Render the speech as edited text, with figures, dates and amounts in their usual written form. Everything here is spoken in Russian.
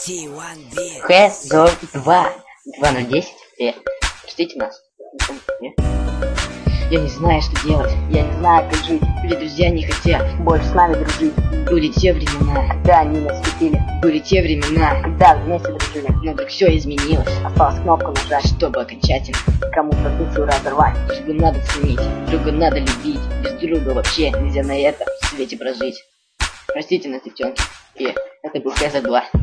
Хэзон 2 2010. Простите нас. Я не знаю, что делать. Я не знаю, как жить. Люди, друзья не хотят больше с нами дружить. Были те времена, когда они нас любили. Были те времена, когда вместе дружили. Но вдруг все изменилось. Осталось кнопку нажать, чтобы окончательно кому-то душу разорвать. Друга надо ценить, друга надо любить. Без друга вообще нельзя на этом свете прожить. Простите нас, девчонки. И это был Хэзон 2.